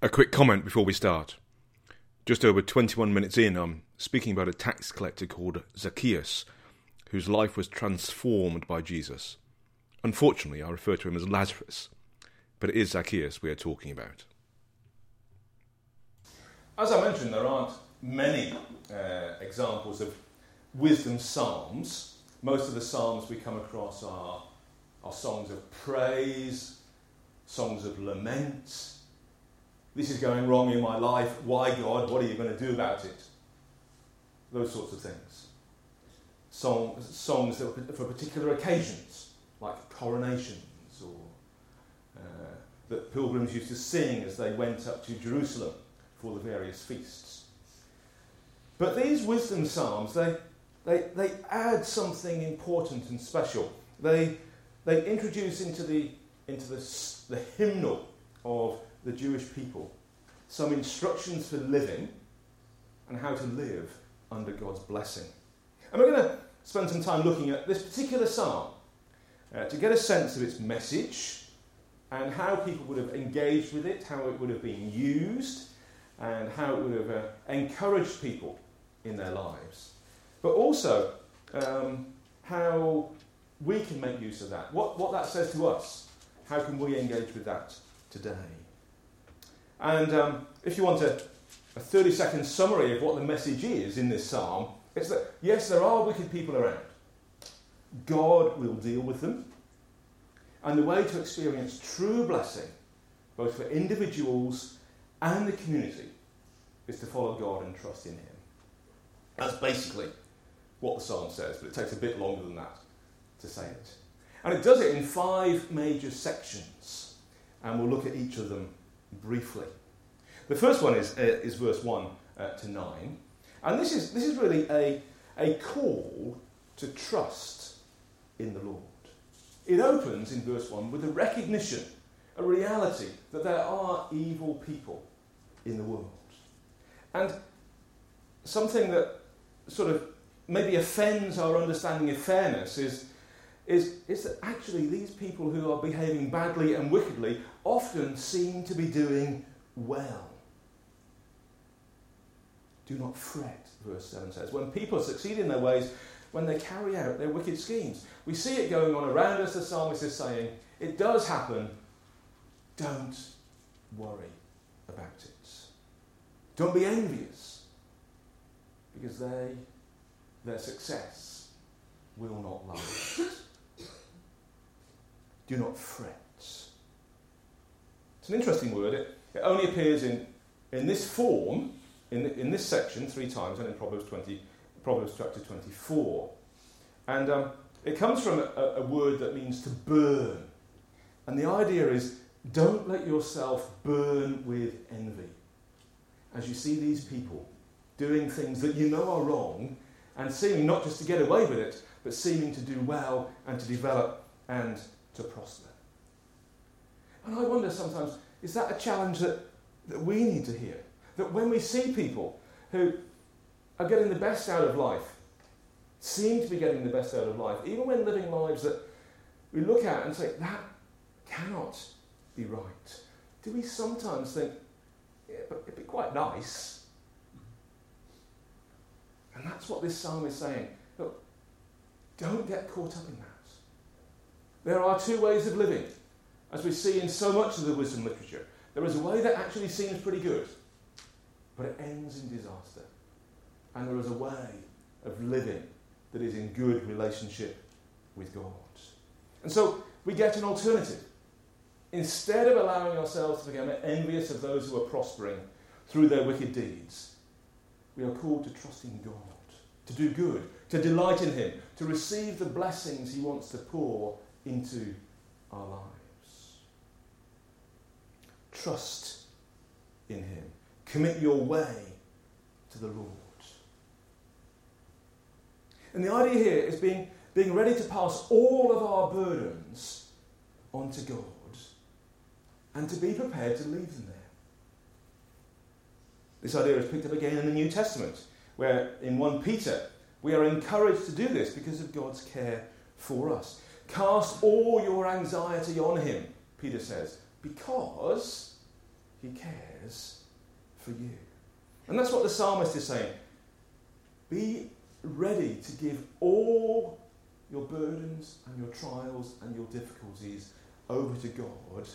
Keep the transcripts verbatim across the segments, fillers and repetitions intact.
A quick comment before we start. Just over twenty-one minutes in, I'm speaking about a tax collector called Zacchaeus, whose life was transformed by Jesus. Unfortunately, I refer to him as Lazarus, but it is Zacchaeus we are talking about. As I mentioned, there aren't many uh, examples of wisdom psalms. Most of the psalms we come across are, are songs of praise, songs of lament. This is going wrong in my life. Why, God? What are you going to do about it? Those sorts of things. Song, songs that were for particular occasions, like coronations, or uh, that pilgrims used to sing as they went up to Jerusalem for the various feasts. But these wisdom psalms, they, they, they add something important and special. They, they introduce into the, into the, the hymnal of the Jewish people some instructions for living and how to live under God's blessing. And we're going to spend some time looking at this particular psalm uh, to get a sense of its message and how people would have engaged with it, how it would have been used, and how it would have uh, encouraged people in their lives. But also um, how we can make use of that, what, what that says to us. How can we engage with that today? And um, if you want a, a thirty-second summary of what the message is in this psalm, it's that, yes, there are wicked people around. God will deal with them. And the way to experience true blessing, both for individuals and the community, is to follow God and trust in him. That's basically what the psalm says, but it takes a bit longer than that to say it. And it does it in five major sections, and we'll look at each of them briefly. The first one is, uh, is verse one uh, to nine, and this is, this is really a, a call to trust in the Lord. It opens in verse one with a recognition, a reality that there are evil people in the world. And something that sort of maybe offends our understanding of fairness is, is, is that actually these people who are behaving badly and wickedly often seem to be doing well. Do not fret, verse seven says. When people succeed in their ways, when they carry out their wicked schemes. We see it going on around us, the psalmist is saying, it does happen. Don't worry about it. Don't be envious, because they, their success will not last. Do not fret. It's an interesting word. It, it only appears in, in this form, in, the, in this section, three times, and in Proverbs twenty, Proverbs chapter twenty-four. And um, it comes from a, a word that means to burn. And the idea is, don't let yourself burn with envy. As you see these people doing things that you know are wrong, and seeming not just to get away with it, but seeming to do well and to develop and to prosper. And I wonder sometimes, is that a challenge that, that we need to hear? That when we see people who are getting the best out of life, seem to be getting the best out of life, even when living lives that we look at and say, that cannot be right. Do we sometimes think, yeah, but it'd be quite nice? And that's what this psalm is saying. Look, don't get caught up in that. There are two ways of living, as we see in so much of the wisdom literature. There is a way that actually seems pretty good, but it ends in disaster. And there is a way of living that is in good relationship with God. And so we get an alternative. Instead of allowing ourselves to become envious of those who are prospering through their wicked deeds, we are called to trust in God, to do good, to delight in him, to receive the blessings he wants to pour into our lives. Trust in him. Commit your way to the Lord. And the idea here is being, being ready to pass all of our burdens onto God and to be prepared to leave them there. This idea is picked up again in the New Testament, where in First Peter we are encouraged to do this because of God's care for us. Cast all your anxiety on him, Peter says, because he cares cares for you. And that's what the psalmist is saying. Be ready to give all your burdens and your trials and your difficulties over to God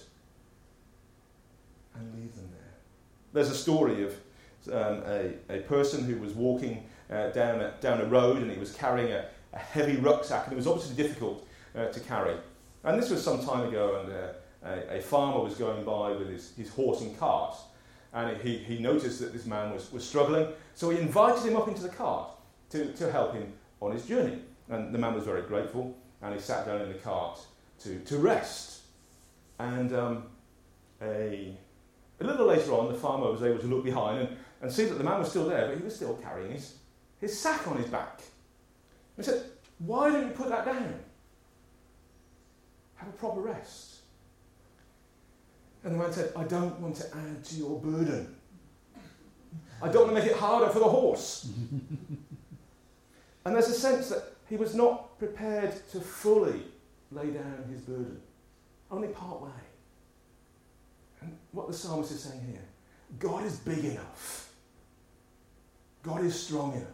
and leave them there. There's a story of um, a, a person who was walking uh, down, a, down a road, and he was carrying a, a heavy rucksack, and it was obviously difficult uh, to carry. And this was some time ago, and uh, a, a farmer was going by with his, his horse and cart, and he, he noticed that this man was, was struggling, so he invited him up into the cart to, to help him on his journey. And the man was very grateful, and he sat down in the cart to, to rest. And um, a, a little later on, the farmer was able to look behind and, and see that the man was still there, but he was still carrying his, his sack on his back. And he said, "Why don't you put that down? Have a proper rest." And the man said, "I don't want to add to your burden. I don't want to make it harder for the horse." And there's a sense that he was not prepared to fully lay down his burden, only part way. And what the psalmist is saying here, God is big enough, God is strong enough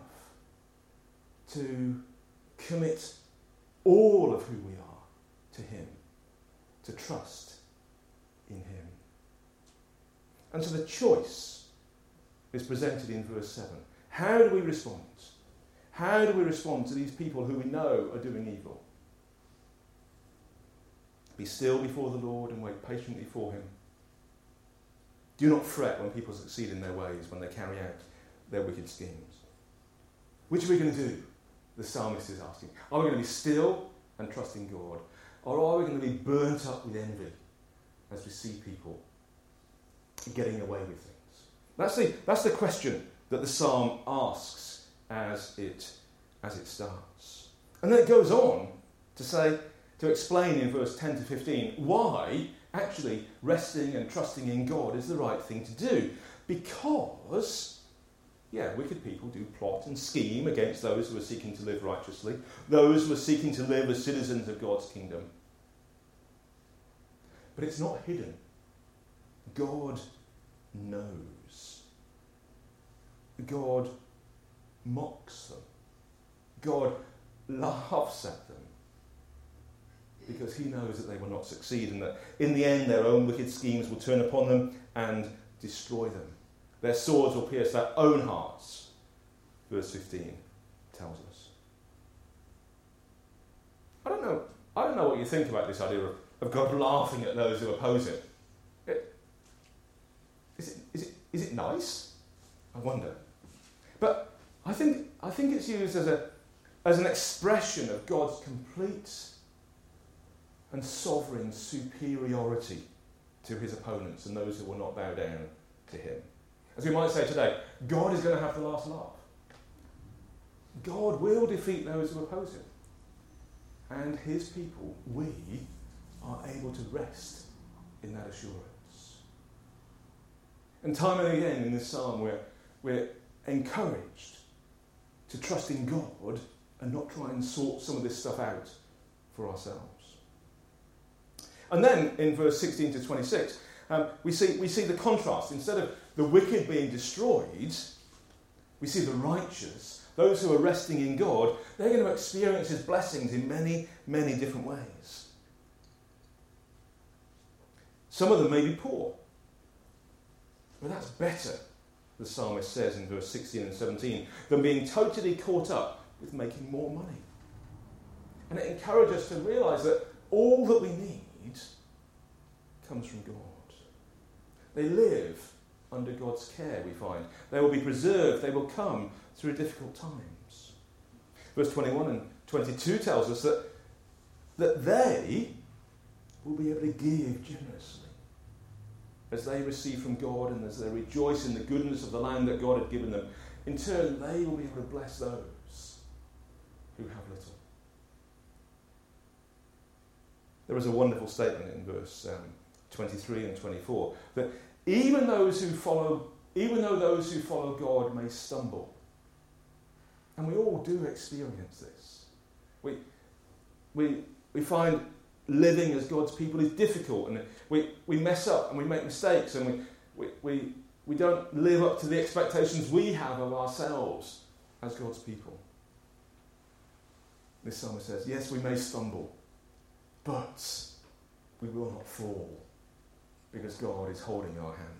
to commit all of who we are to him, to trust in him. And so the choice is presented in verse seven. How do we respond? How do we respond to these people who we know are doing evil? Be still before the Lord and wait patiently for him. Do not fret when people succeed in their ways, when they carry out their wicked schemes. Which are we going to do? The psalmist is asking. Are we going to be still and trust in God? Or are we going to be burnt up with envy as we see people getting away with things? That's the, that's the question that the psalm asks as it, as it starts. And then it goes on to say, to explain in verse ten to fifteen why actually resting and trusting in God is the right thing to do. Because, yeah, wicked people do plot and scheme against those who are seeking to live righteously, those who are seeking to live as citizens of God's kingdom. But it's not hidden. God knows. God mocks them. God laughs at them because he knows that they will not succeed and that in the end their own wicked schemes will turn upon them and destroy them. Their swords will pierce their own hearts, verse fifteen tells us. I don't know, I don't know what you think about this idea of, of God laughing at those who oppose him. It, is, it, is, it, is it nice? I wonder. But I think I think it's used as a as an expression of God's complete and sovereign superiority to his opponents and those who will not bow down to him. As we might say today, God is going to have the last laugh. God will defeat those who oppose him. And his people, we, are able to rest in that assurance. And time and again in this psalm we're, we're encouraged to trust in God and not try and sort some of this stuff out for ourselves. And then in verse sixteen to twenty-six, um, we see we see the contrast. Instead of the wicked being destroyed, we see the righteous, those who are resting in God, they're going to experience his blessings in many, many different ways. Some of them may be poor, but that's better, the psalmist says in verse sixteen and seventeen, than being totally caught up with making more money. And it encourages us to realise that all that we need comes from God. They live under God's care, we find. They will be preserved. They will come through difficult times. Verse twenty-one and twenty-two tells us that, that they will be able to give generously as they receive from God and as they rejoice in the goodness of the land that God had given them. In turn, they will be able to bless those who have little. There is a wonderful statement in verse um, twenty-three and twenty-four that even those who follow, even though those who follow God may stumble, and we all do experience this. We we we find living as God's people is difficult, and we, we mess up and we make mistakes, and we we we, We don't live up to the expectations we have of ourselves as God's people. This psalmist says, yes, we may stumble, but we will not fall because God is holding our hand.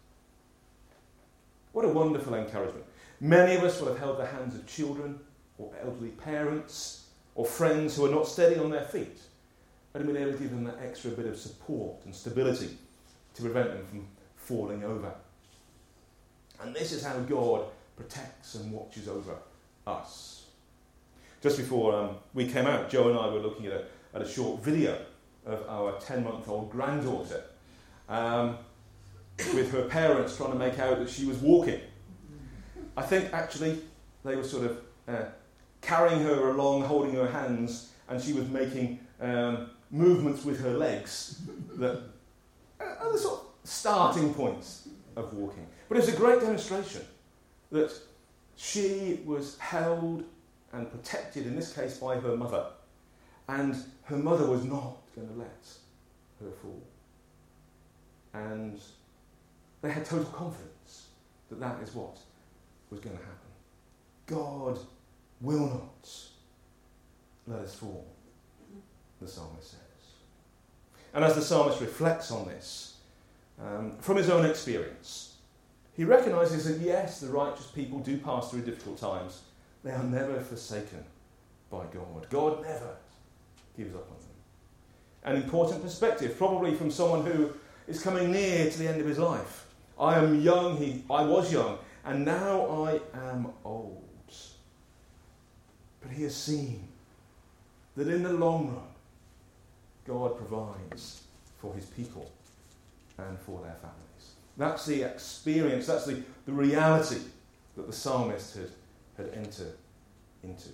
What a wonderful encouragement. Many of us will have held the hands of children or elderly parents or friends who are not steady on their feet and been able to give them that extra bit of support and stability to prevent them from falling over. And this is how God protects and watches over us. Just before um, we came out, Joe and I were looking at a, at a short video of our ten-month-old granddaughter um, with her parents trying to make out that she was walking. I think actually they were sort of uh, carrying her along, holding her hands, and she was making um, movements with her legs that are the sort of starting points of walking. But it was a great demonstration that she was held and protected, in this case by her mother, and her mother was not going to let her fall. And they had total confidence that that is what was going to happen. God will not let us fall, the psalmist says. And as the psalmist reflects on this, um, from his own experience, he recognises that yes, the righteous people do pass through difficult times. They are never forsaken by God. God never gives up on them. An important perspective, probably from someone who is coming near to the end of his life. I am young, he, I was young, and now I am old. But he has seen that in the long run, God provides for his people and for their families. That's the experience, that's the, the reality that the psalmist had, had entered into.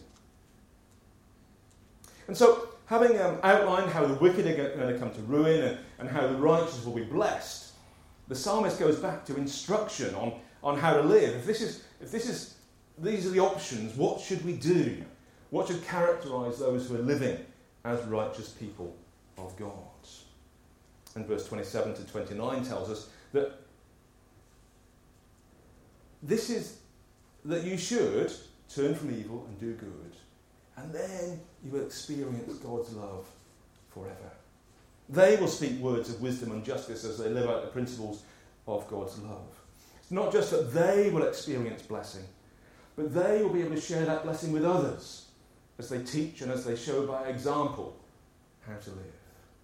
And so, having um, outlined how the wicked are going to come to ruin and, and how the righteous will be blessed, the psalmist goes back to instruction on, on how to live. If this is, if this is, these are the options, what should we do? What should characterise those who are living as righteous people of God? And verse twenty-seven to twenty-nine tells us that this is that you should turn from evil and do good, and then you will experience God's love forever. They will speak words of wisdom and justice as they live out the principles of God's love. It's not just that they will experience blessing, but they will be able to share that blessing with others as they teach and as they show by example how to live.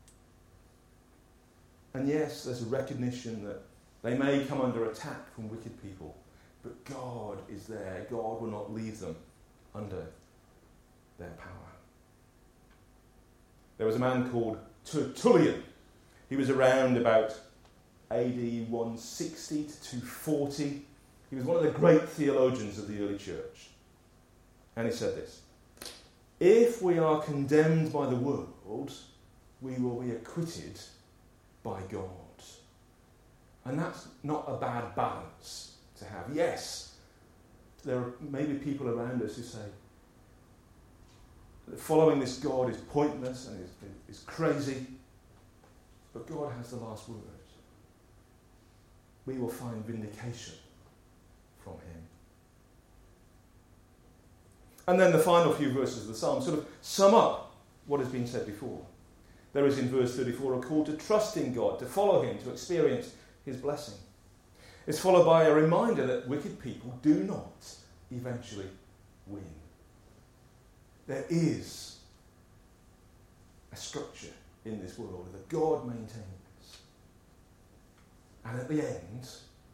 And yes, there's a recognition that they may come under attack from wicked people, but God is there. God will not leave them under their power. There was a man called Tertullian. He was around about A D one sixty to two forty. He was one of the great theologians of the early church. And he said this: if we are condemned by the world, we will be acquitted by God. And that's not a bad balance to have. Yes, there are maybe people around us who say that following this God is pointless and is, is crazy, but God has the last word. We will find vindication from him. And then the final few verses of the psalm sort of sum up what has been said before. There is in verse thirty-four a call to trust in God, to follow him, to experience his blessing. It's followed by a reminder that wicked people do not eventually win. There is a structure in this world that God maintains. And at the end,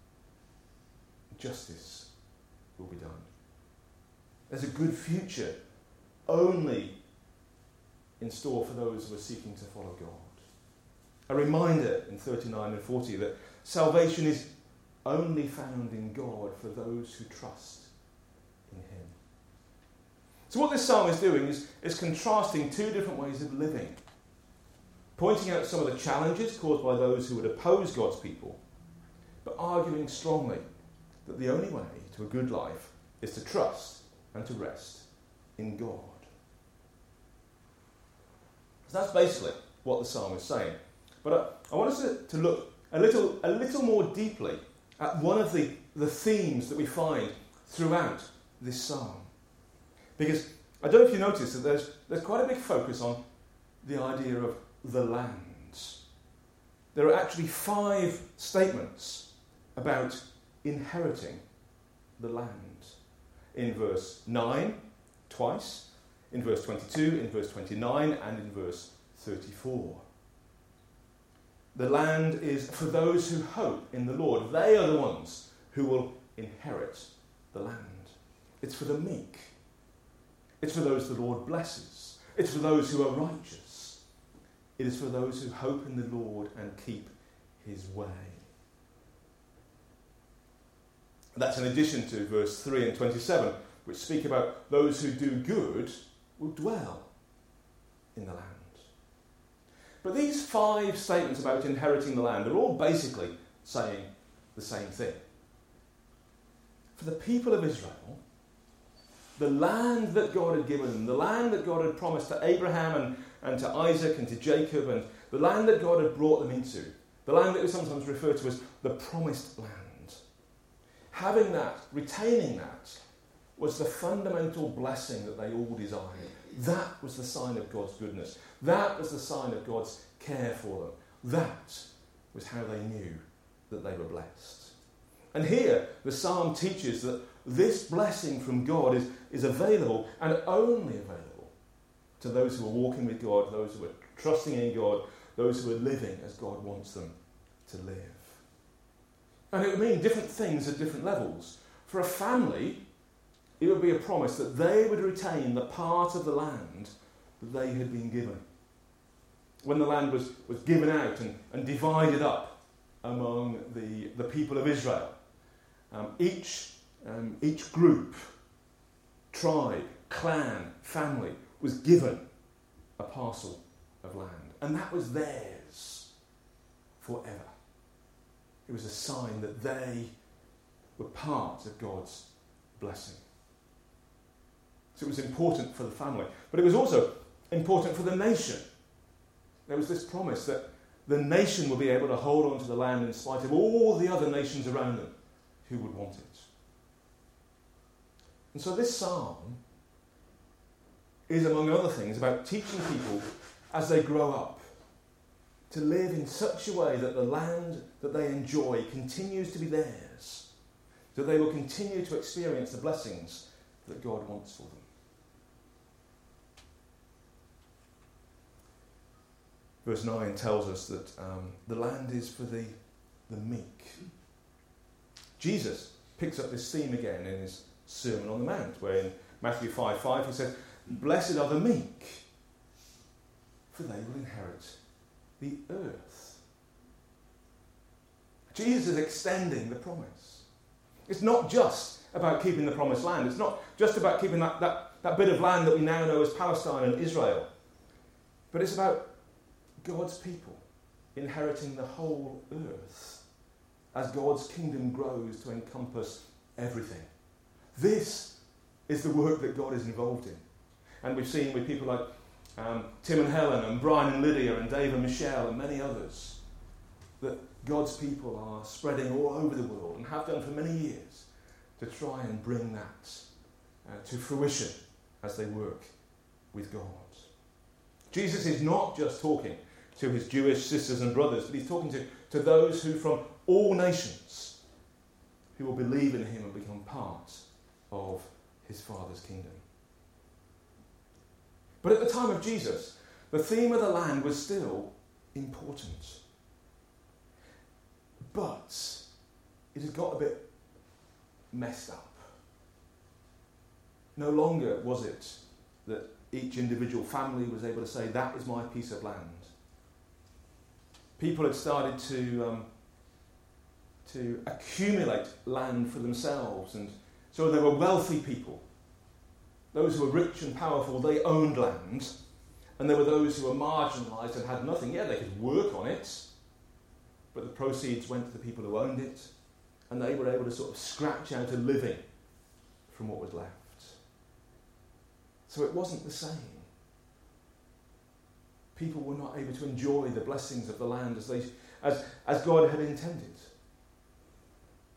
justice will be done. There's a good future only in store for those who are seeking to follow God. A reminder in thirty-nine and forty that salvation is only found in God for those who trust in him. So what this psalm is doing is, is contrasting two different ways of living, pointing out some of the challenges caused by those who would oppose God's people, but arguing strongly that the only way to a good life is to trust and to rest in God. So that's basically what the psalm is saying. But I, I want us to, to look a little, a little more deeply at one of the, the themes that we find throughout this psalm. Because I don't know if you notice that there's, there's quite a big focus on the idea of the land. There are actually five statements about inheriting the land. In verse nine, twice, in verse twenty-two, in verse twenty-nine, and in verse thirty-four. The land is for those who hope in the Lord. They are the ones who will inherit the land. It's for the meek. It's for those the Lord blesses. It's for those who are righteous. It is for those who hope in the Lord and keep his way. That's in addition to verse three and twenty-seven, which speak about those who do good will dwell in the land. But these five statements about inheriting the land are all basically saying the same thing. For the people of Israel, the land that God had given them, the land that God had promised to Abraham and, and to Isaac and to Jacob, and the land that God had brought them into, the land that we sometimes refer to as the promised land, having that, retaining that, was the fundamental blessing that they all desired. That was the sign of God's goodness. That was the sign of God's care for them. That was how they knew that they were blessed. And here, the psalm teaches that this blessing from God is, is available, and only available, to those who are walking with God, those who are trusting in God, those who are living as God wants them to live. And it would mean different things at different levels. For a family, it would be a promise that they would retain the part of the land that they had been given. When the land was, was given out and, and divided up among the, the people of Israel, um, each, um, each group, tribe, clan, family was given a parcel of land. And that was theirs forever. It was a sign that they were part of God's blessing. So it was important for the family. But it was also important for the nation. There was this promise that the nation would be able to hold on to the land in spite of all the other nations around them who would want it. And so this psalm is, among other things, about teaching people as they grow up to live in such a way that the land that they enjoy continues to be theirs, that they will continue to experience the blessings that God wants for them. Verse nine tells us that um, the land is for the, the meek. Jesus picks up this theme again in his Sermon on the Mount, where in Matthew five five he says, "Blessed are the meek, for they will inherit the earth." Jesus is extending the promise. It's not just about keeping the promised land. It's not just about keeping that, that, that bit of land that we now know as Palestine and Israel. But it's about God's people inheriting the whole earth as God's kingdom grows to encompass everything. This is the work that God is involved in. And we've seen with people like um, Tim and Helen and Brian and Lydia and Dave and Michelle and many others that God's people are spreading all over the world and have done for many years to try and bring that uh, to fruition as they work with God. Jesus is not just talking to his Jewish sisters and brothers, but he's talking to, to those who from all nations who will believe in him and become part of his Father's kingdom. But at the time of Jesus, the theme of the land was still important. But it had got a bit messed up. No longer was it that each individual family was able to say, that is my piece of land. People had started to um, to accumulate land for themselves, and so there were wealthy people. Those who were rich and powerful, they owned land, and there were those who were marginalised and had nothing. Yeah, they could work on it, but the proceeds went to the people who owned it, and they were able to sort of scratch out a living from what was left. So it wasn't the same. People were not able to enjoy the blessings of the land as they, as, as God had intended.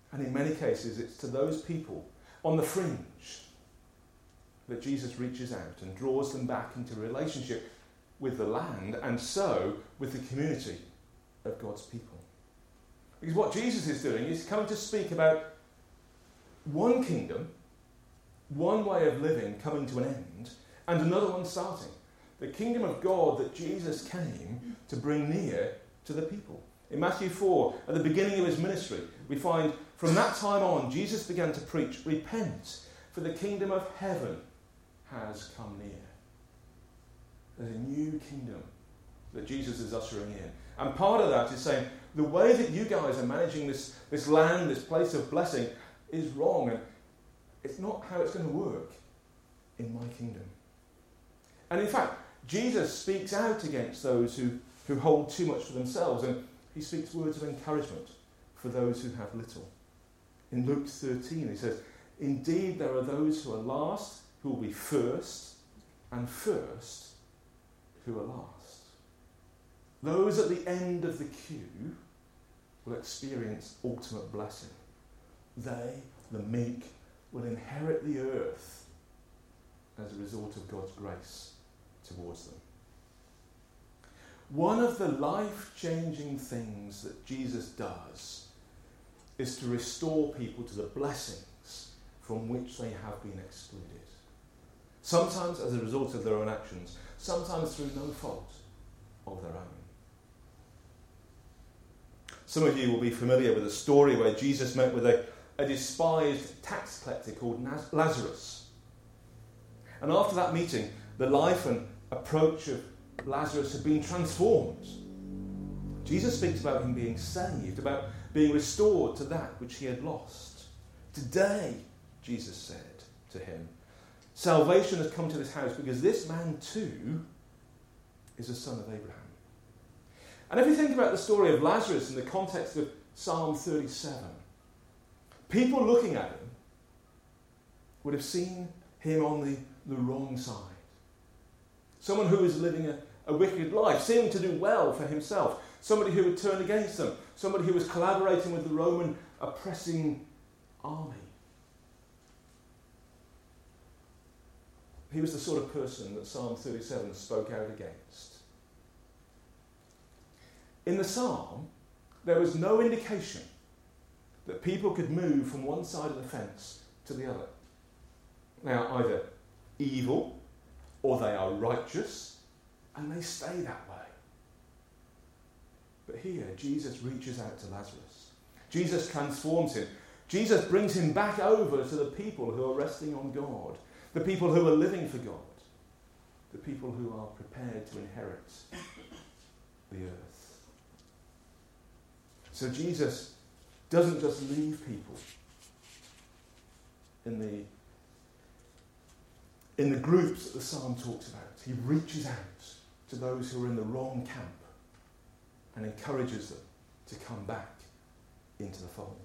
And in many cases, it's to those people on the fringe that Jesus reaches out and draws them back into relationship with the land, and so with the community of God's people. Because what Jesus is doing is coming to speak about one kingdom, one way of living coming to an end, and another one starting. The kingdom of God that Jesus came to bring near to the people. In Matthew four, at the beginning of his ministry, we find from that time on, Jesus began to preach, "Repent, for the kingdom of heaven has come near." There's a new kingdom that Jesus is ushering in. And part of that is saying, the way that you guys are managing this, this land, this place of blessing, is wrong. And it's not how it's going to work in my kingdom. And in fact, Jesus speaks out against those who, who hold too much for themselves. And he speaks words of encouragement for those who have little. In Luke thirteen, he says, "Indeed, there are those who are last who will be first, and first who are last." Those at the end of the queue will experience ultimate blessing. They, the meek, will inherit the earth as a result of God's grace towards them. One of the life-changing things that Jesus does is to restore people to the blessings from which they have been excluded. Sometimes as a result of their own actions, sometimes through no fault of their own. Some of you will be familiar with a story where Jesus met with a, a despised tax collector called Lazarus. And after that meeting, the life and approach of Lazarus had been transformed. Jesus speaks about him being saved, about being restored to that which he had lost. "Today," Jesus said to him, "salvation has come to this house because this man too is a son of Abraham." And if you think about the story of Lazarus in the context of Psalm thirty-seven, people looking at him would have seen him on the, the wrong side. Someone who was living a, a wicked life, seeming to do well for himself. Somebody who had turned against them. Somebody who was collaborating with the Roman oppressing army. He was the sort of person that Psalm thirty-seven spoke out against. In the psalm, there was no indication that people could move from one side of the fence to the other. They are either evil or they are righteous, and they stay that way. But here, Jesus reaches out to Lazarus. Jesus transforms him. Jesus brings him back over to the people who are resting on God, the people who are living for God, the people who are prepared to inherit the earth. So Jesus doesn't just leave people in the in the groups that the psalm talks about. He reaches out to those who are in the wrong camp and encourages them to come back into the fold.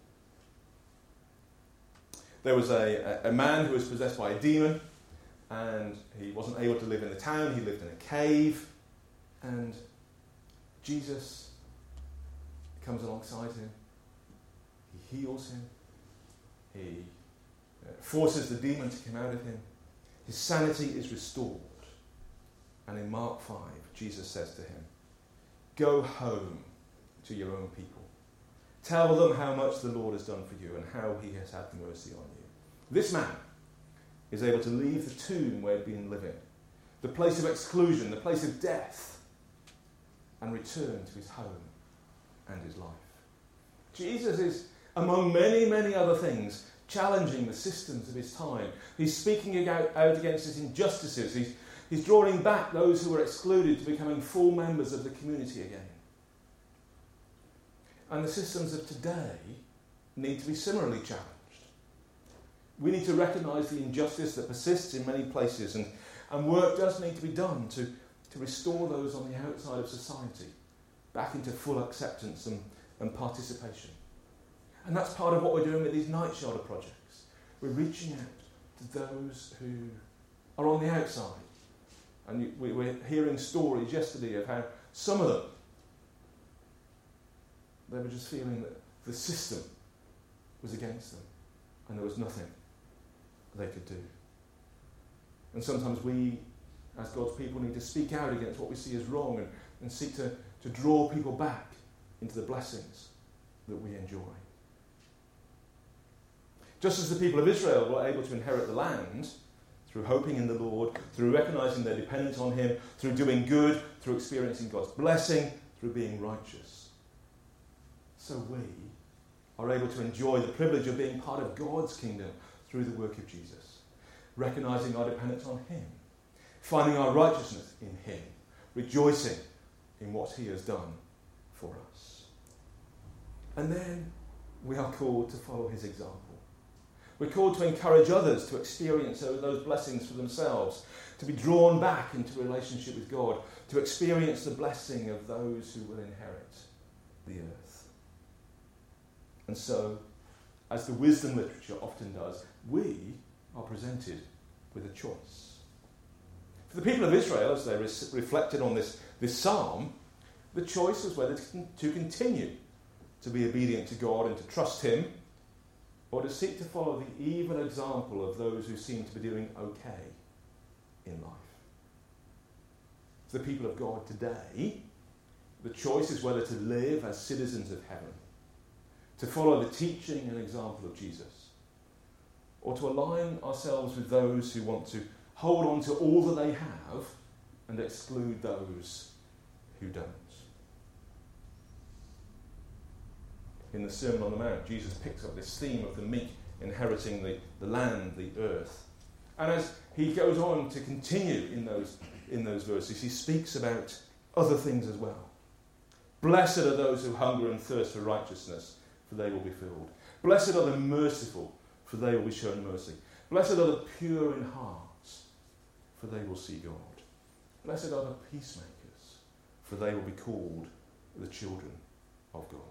There was a, a man who was possessed by a demon, and he wasn't able to live in the town. He lived in a cave, and Jesus comes alongside him. He heals him. He uh, forces the demon to come out of him. His sanity is restored. And in Mark five, Jesus says to him, "Go home to your own people. Tell them how much the Lord has done for you and how he has had mercy on you." This man is able to leave the tomb where he'd been living, the place of exclusion, the place of death, and return to his home and his life. Jesus is, among many, many other things, challenging the systems of his time. He's speaking out, out against his injustices. He's, he's drawing back those who were excluded to becoming full members of the community again. And the systems of today need to be similarly challenged. We need to recognise the injustice that persists in many places, and, and work does need to be done to, to restore those on the outside of society back into full acceptance and, and participation. And that's part of what we're doing with these night shelter projects. We're reaching out to those who are on the outside. And we were hearing stories yesterday of how some of them, they were just feeling that the system was against them, and there was nothing they could do. And sometimes we, as God's people, need to speak out against what we see as wrong and, and seek to, to draw people back into the blessings that we enjoy. Just as the people of Israel were able to inherit the land through hoping in the Lord, through recognizing their dependence on him, through doing good, through experiencing God's blessing, through being righteous, so we are able to enjoy the privilege of being part of God's kingdom through the work of Jesus, recognizing our dependence on him, finding our righteousness in him, rejoicing in what he has done for us. And then we are called to follow his example. We're called to encourage others to experience those blessings for themselves, to be drawn back into a relationship with God, to experience the blessing of those who will inherit the earth. And so, as the wisdom literature often does, we are presented with a choice. For the people of Israel, as they re- reflected on this, this psalm, the choice was whether to continue to be obedient to God and to trust him, or to seek to follow the evil example of those who seem to be doing okay in life. For the people of God today, the choice is whether to live as citizens of heaven, to follow the teaching and example of Jesus, or to align ourselves with those who want to hold on to all that they have and exclude those who don't. In the Sermon on the Mount, Jesus picks up this theme of the meek inheriting the, the land, the earth. And as he goes on to continue in those, in those verses, he speaks about other things as well. Blessed are those who hunger and thirst for righteousness, for they will be filled. Blessed are the merciful, for they will be shown mercy. Blessed are the pure in heart, for they will see God. Blessed are the peacemakers, for they will be called the children of God.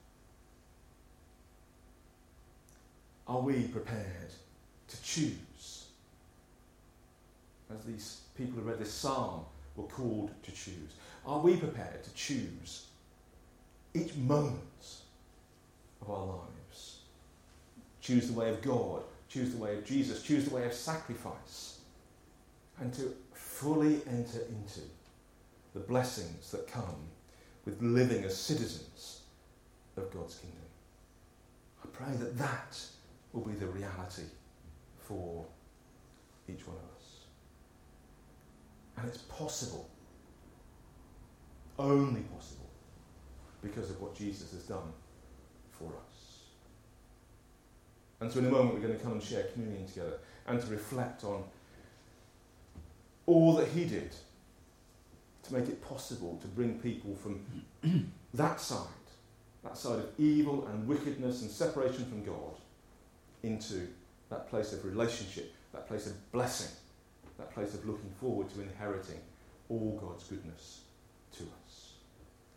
Are we prepared to choose? As these people who read this psalm were called to choose. Are we prepared to choose each moment of our lives? Choose the way of God, choose the way of Jesus, choose the way of sacrifice, and to fully enter into the blessings that come with living as citizens of God's kingdom. I pray that that will be the reality for each one of us. And it's possible, only possible, because of what Jesus has done for us. And so in a moment we're going to come and share communion together and to reflect on all that he did to make it possible to bring people from that side, that side of evil and wickedness and separation from God, into that place of relationship, that place of blessing, that place of looking forward to inheriting all God's goodness to us.